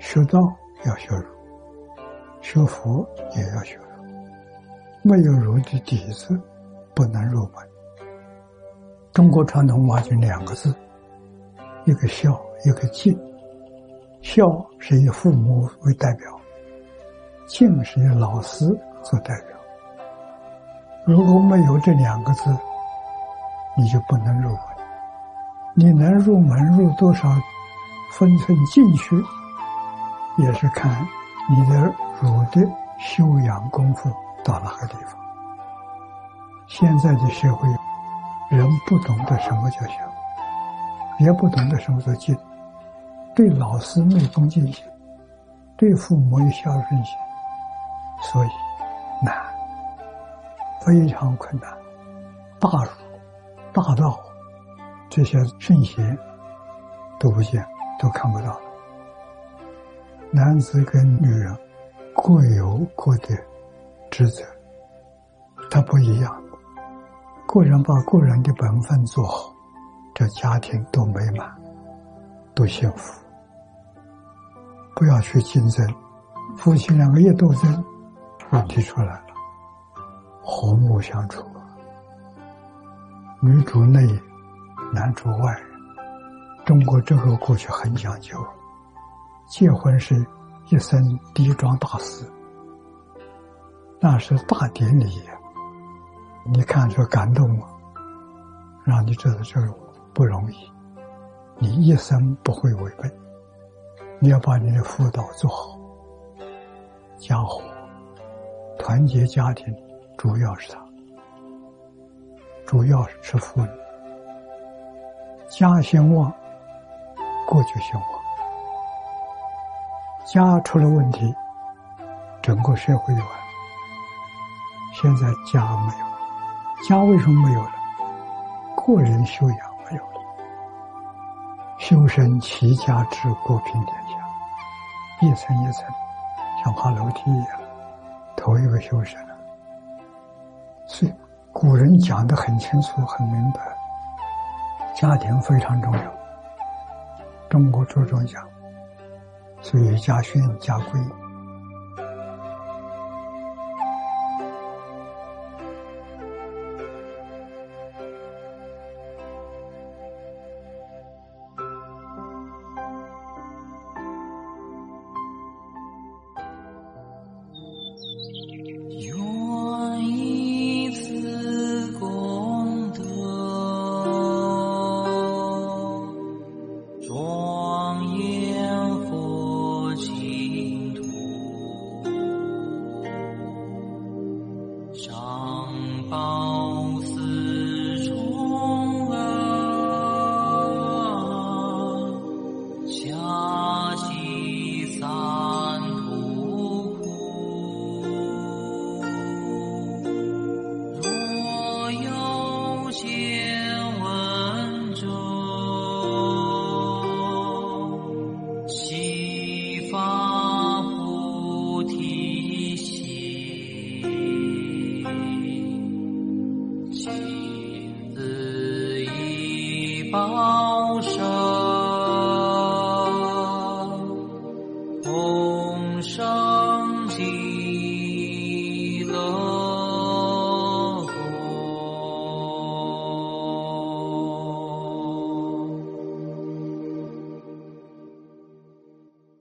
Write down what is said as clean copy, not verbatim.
学道要学儒，学佛也要学儒。没有儒的底子，不能入门。中国传统文化就两个字，一个孝，一个敬。孝是以父母为代表，敬是以老师做代表。如果没有这两个字，你就不能入门。你能入门入多少分寸进去，也是看你的儒的修养功夫到哪个地方。现在的社会，人不懂得什么叫孝，也不懂得什么叫敬，对老师没恭敬心，对父母有孝顺心，所以难，非常困难。大儒大道这些圣贤都不见，都看不到。男子跟女人各有各的职责，他不一样。个人把个人的本分做好，这家庭都美满，都幸福。不要去竞争，夫妻两个一斗争，问题出来了，和睦相处。女主内，男主外。中国这个过去很讲究，结婚是一生第一桩大事，那是大典礼。你看着感动吗？让你知道这个不容易，你一生不会违背。你要把你的辅导做好，家和团结家庭，主要是他，主要是妇女。家兴旺，国就兴旺。家出了问题，整个社会就完。现在家没有了，家为什么没有了？个人修养没有了。修身齐家治国平天下，一层一层像爬楼梯一样，头一个修身了。所以古人讲得很清楚很明白，家庭非常重要，中国注重讲，所以家训家规。 报身同生尽